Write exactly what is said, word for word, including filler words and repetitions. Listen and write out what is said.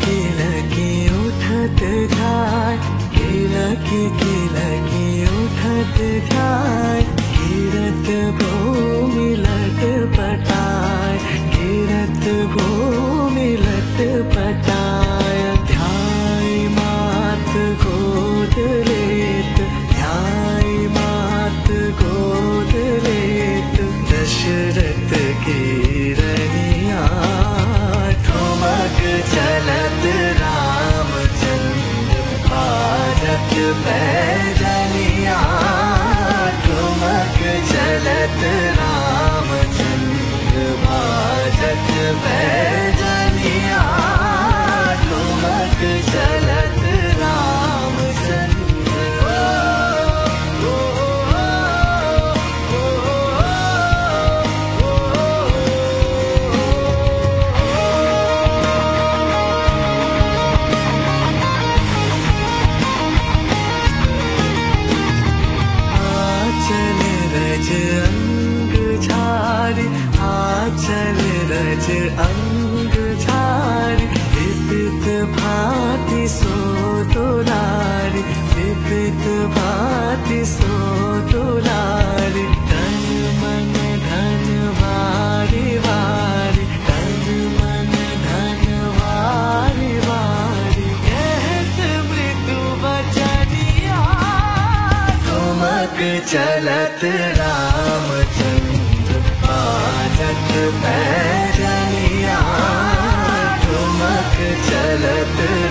किलकी उठत जाय, किलकी किलकी उठत जाय, गिरत भूमि लटपटाय, गिरत भूमि लटपटाय। ध्याय मात गोद लेत, ध्याय मात गोद लेत, दशरथ की रनिया ठुमक चलत रामचंद्र बाजत पैजनिया, ठुमक चलत रामचंद्र बाजत पैजनिया, ठुमक चलत रामचंद्र। ओ, ओ, ओ, आचल रज अंग झारि, आचल रज अंग झारि, विपित भांति सो दुलारी, विपित भांति सो दुलारी। तन मन धन वारि वारि, तन मन धन वारि वारि, कहत मृदु बचनिया ठुमक चलत रामचंद्र बाजत पैजनिया, ठुमक चलत